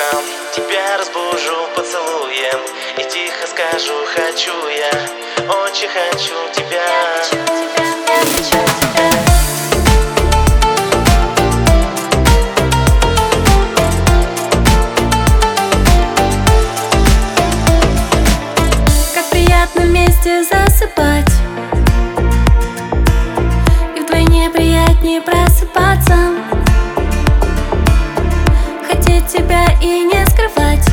Утром тебя разбужу поцелуем и тихо скажу: хочу я, очень хочу тебя. Я хочу тебя, я хочу тебя. Как приятно вместе засыпать, и вдвойне приятнее просыпаться. Хотеть тебя и не скрывать,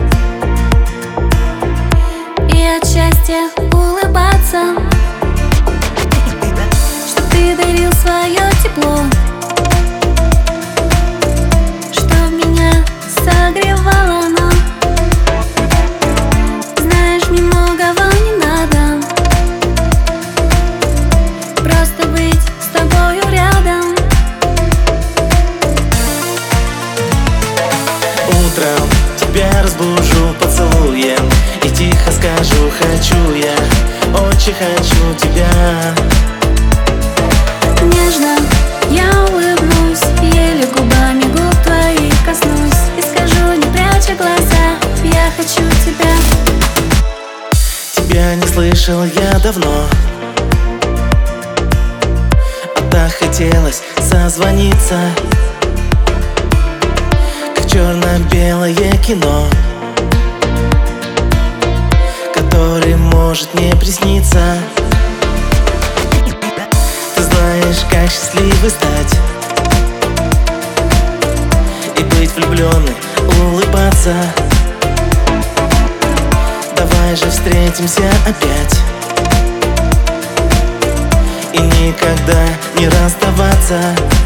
и от счастья улыбаться. Чтоб ты дарил свое тепло, чтоб меня согревало оно. Знаешь, мне многого не надо, просто быть с тобою рядом. Утром тебя разбужу поцелуем и тихо скажу: хочу я, очень хочу тебя. Нежно я улыбнусь, еле губами губ твоих коснусь и скажу, не пряча глаза: я хочу тебя. Тебя не слышал я давно, а так хотелось созвониться, как черно-белое кино, который может не присниться. Ты знаешь, как счастливый стать и быть влюбленным, улыбаться. Давай же встретимся опять и никогда не расставаться.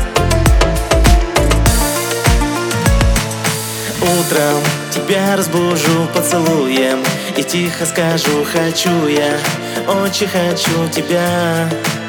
Утром тебя разбужу поцелуем и тихо скажу: хочу я, очень хочу тебя.